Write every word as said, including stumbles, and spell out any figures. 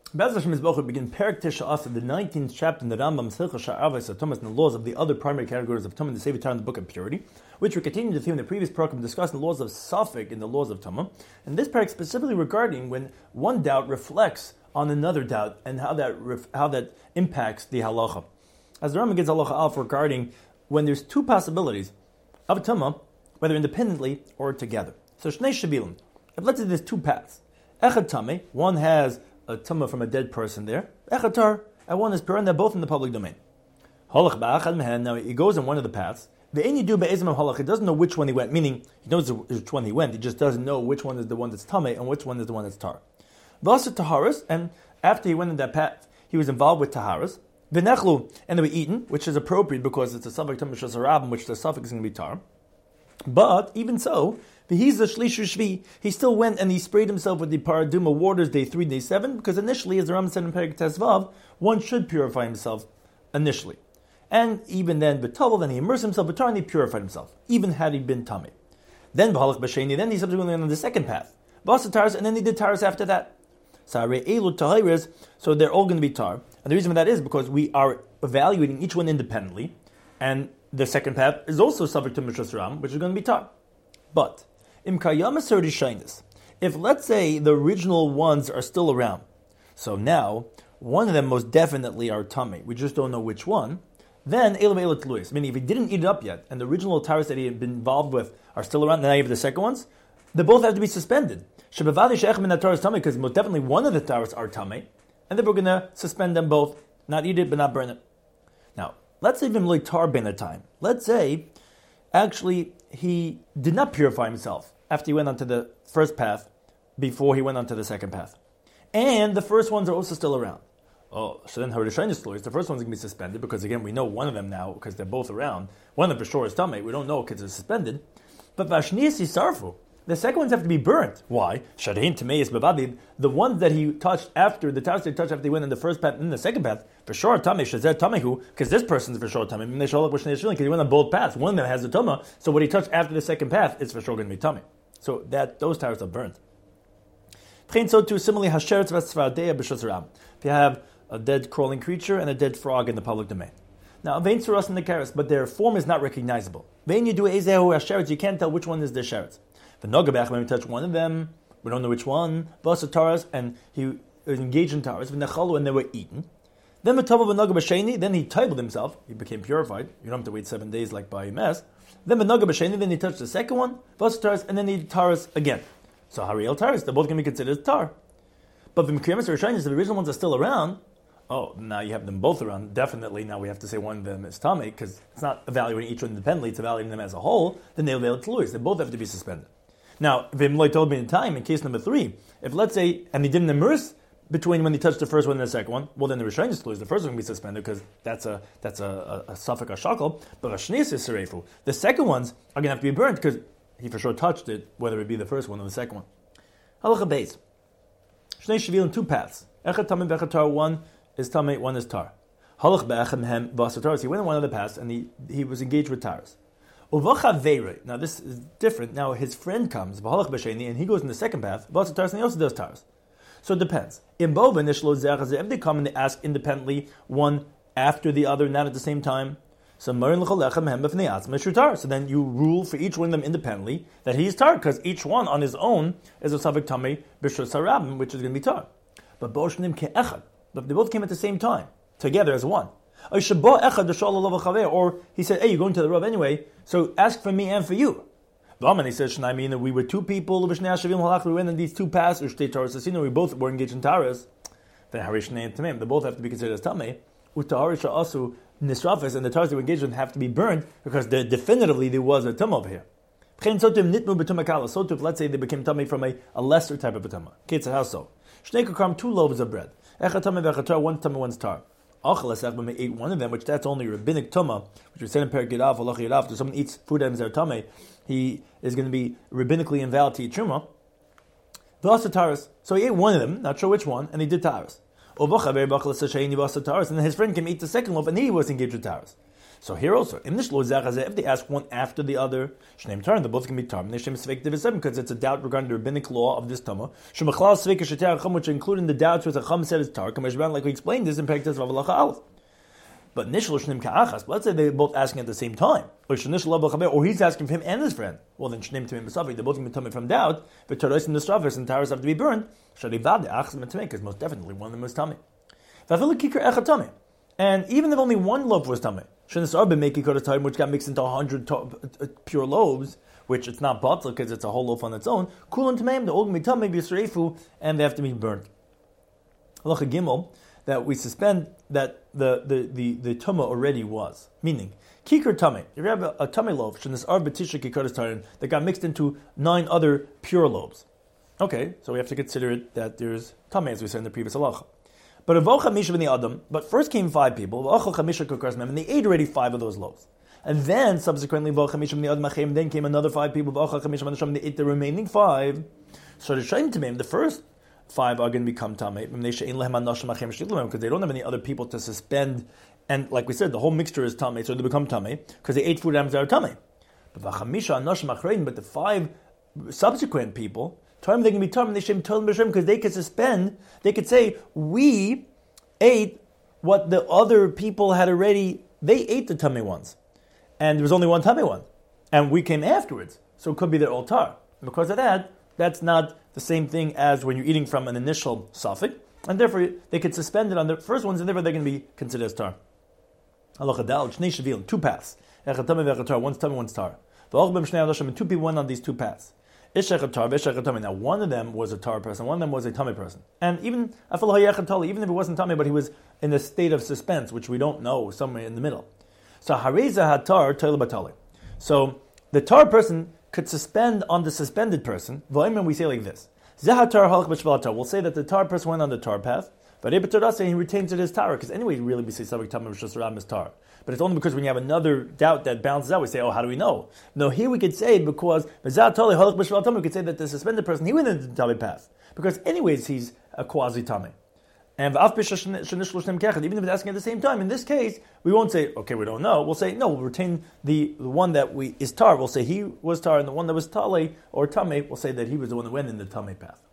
Be'ez Hashem Yisboch, we begin Perek Tisha Asar, the nineteenth chapter in the Rambam Silcha Sha'avos Tumas and the laws of the other primary categories of Tumah, the Sefer Torah in the Book of Purity, which we continue to theme in the previous program discussing the laws of Safek in the laws of Tumah, and this Perek specifically regarding when one doubt reflects on another doubt and how that ref, how that impacts the halacha. As the Rambam gives halacha alf regarding when there's two possibilities of Tumah, whether independently or together. So Shnei Shavilim, if let's say there's two paths, Echad Tameh, one has a tumah from a dead person there, Echad Tar, and one is pure, and they're both in the public domain. Holach ba'achad mehen, now he goes in one of the paths, ve'eni du be'ezim holach, he doesn't know which one he went, meaning he knows which one he went, he just doesn't know which one is the one that's tameh and which one is the one that's tar. V'asar taharas, and after he went in that path, he was involved with taharas, v'nechlu, and they were eaten, which is appropriate because it's a suffix tameh shasarabim, which the suffix is going to be tar. But even so, he's the shlishu shvi. He still went and he sprayed himself with the paraduma waters day three, day seven, because initially, as the Rambam said in Perek Tezvav, one should purify himself initially, and even then, b'tavol, then he immersed himself, b'tar, and he purified himself, even had he been tamei. Then b'halach b'sheni, then he subsequently went on the second path, v'asa taras, and then he did taras after that. So they're all going to be tar, and the reason for that is because we are evaluating each one independently, and the second path is also subject to Mishras Ram, which is going to be tar. But im kayamas shainis, if let's say the original ones are still around, so now one of them most definitely are tummy, we just don't know which one, then elam elat luis, meaning if he didn't eat it up yet, and the original taras that he had been involved with are still around, now you have the second ones, they both have to be suspended. Because most definitely one of the taras are tummy, and then we're going to suspend them both, not eat it but not burn it. Now, let's say him like tar ben a time. Let's say, actually, he did not purify himself after he went onto the first path, before he went onto the second path. And the first ones are also still around. Oh, so then Harishainus lawyers, the first one's going to be suspended, because again, we know one of them now, because they're both around. One of them for sure is Tameh, we don't know because it's suspended. But Vashnias Yisarfu, the second ones have to be burnt. Why? Shadain Tameis Bababib, the ones that he touched after, the taras he touched after he went in the first path and in the second path, for sure Tameh, Shazet Tamehu, because this person's for sure Tameh, because he went on both paths. One of them has the Tumah, so what he touched after the second path is for sure going to be Tameh. So that those taras are burnt. So too, similarly, Hasheretz Vasvadeya B'Shas Ram. If you have a dead crawling creature and a dead frog in the public domain. Now, Vein Suras and the Karas, but their form is not recognizable. Vein you do Ezehu Hasheretz, you can't tell which one is the Sheretz. The Nogabach, when we touch one of them, we don't know which one. Vasa Taras, and he was engaged in Taras. V'nechalu, and they were eaten. Then V'tavav V'nogabasheni, then he titled himself. He became purified. You don't have to wait seven days like by mess. Then V'nogabasheni, then he touched the second one. Vasa Taras, and then he did Taras again. So Hariel Taras, they're both going to be considered as tar. But the Mekriyamas Rishaynis, if the original ones are still around, oh, now you have them both around. Definitely, now we have to say one of them is Tameh, because it's not evaluating each one independently, it's evaluating them as a whole. Then they'll avail to Louis. They both have to be suspended. Now, if Imloi told me in time, in case number three, if let's say, and he didn't immerse between when he touched the first one and the second one, well then the Rishaynis Louis, the first one can be suspended because that's a that's a, a, a suffix, a shakel. But Rashnis is Serefu. The second ones are going to have to be burnt because he for sure touched it, whether it be the first one or the second one. Halacha Beis. Shnei Shevil in two paths. Echad Tameh V'echad Tar. One is Tameh, one is Tar. Halach Be'echem Hem V'asar Taras. He went in one of the paths and he, he was engaged with Taras. Now this is different. Now his friend comes, and he goes in the second path, and he also does taras. So it depends. If they come and they ask independently, one after the other, not at the same time, so then you rule for each one of them independently that he is tar, because each one on his own is a savik tamei b'shus harabim, which is going to be tar. But but they both came at the same time, together as one. Or he said, hey, you're going to the Rav anyway, so ask for me and for you. And he says, we were two people, we went in these two paths, we both were engaged in taras. Then they both have to be considered as tamei. Also nisrafes, and the taras they were engaged in have to be burned, because definitively there was a tumah over here. So to, let's say they became tamei from a, a lesser type of a tumah. How so? Two loaves of bread. One tamei, one's tar. Achal ate one of them, which that's only rabbinic tumah, which we said in Perek Yirav, Halach Yirav. If someone eats food items that are tamei, he is going to be rabbinically invalid to eat truma. V'asa taras. So he ate one of them, not sure which one, and he did taras. And then his friend came eat the second loaf, and he was engaged with taras. So here also, if they ask one after the other, Shneim Tar, the both can be Tar. Because it's a doubt regarding the rabbinic law of this Tama, which include in the doubts which a Chum said is Tar, like we explained this in Periktes Vav Halacha Aleph. But Nishal Shneim Ka'achas, let's say they're both asking at the same time, or he's asking for him and his friend. Well, then Shneim Tamim B'Safik, they're both going to be Tamim from doubt, but Taros and the Stravers and Taros have to be burned, because most definitely one of them was Tamim. And even if only one loaf was tamei, which got mixed into a hundred to- pure loaves, which it's not batel because it's a whole loaf on its own, kulan tameim, the old mitamei b'yisreifu, and they have to be burnt. Halacha Gimel, that we suspend that the the the, the tumah already was, meaning kikar tamei. If you have a, a tamei loaf, shenisar b'tisha kikaras tarin, that got mixed into nine other pure loaves. Okay, so we have to consider it that there's tamei, as we said in the previous halacha. But Adam, but first came five people, and they ate already five of those loaves. And then subsequently, then came another five people, and they ate the remaining five. So the first five are going to become tamei because they don't have any other people to suspend. And like we said, the whole mixture is tamei, so they become tamei because they ate food items that are tamei. But the five subsequent people, Tarm, they can be tarm, they shem tolim b'shem because they could suspend. They could say we ate what the other people had already. They ate the tummy ones, and there was only one tummy one, and we came afterwards. So it could be their old tar. And because of that, that's not the same thing as when you're eating from an initial suffix, and therefore they could suspend it on the first ones, and therefore they're going to be considered as tar. Halacha dal shnei shavil, two paths. Echad tummy v'echad tar, one's tummy, one's tar. V'ochbem shnei adashim, and two people went on these two paths. Now, one of them was a tar person, one of them was a tummy person. And even even if it wasn't tummy, but he was in a state of suspense, which we don't know, somewhere in the middle. So hareza hatar batali. So the tar person could suspend on the suspended person. We say like this: we'll say that the tar person went on the tar path, but he retains it as tar, because anyway, really we say sabik tamim was just ram as tar. But it's only because when you have another doubt that bounces out, we say, oh, how do we know? No, here we could say, because we could say that the suspended person, he went into the tummy path. Because anyways, he's a quasi-tummy. And even if it's asking at the same time, in this case, we won't say, okay, we don't know. We'll say, no, we'll retain the, the one that we is tar. We'll say he was tar, and the one that was tali or tummy, we'll say that he was the one that went in the tummy path.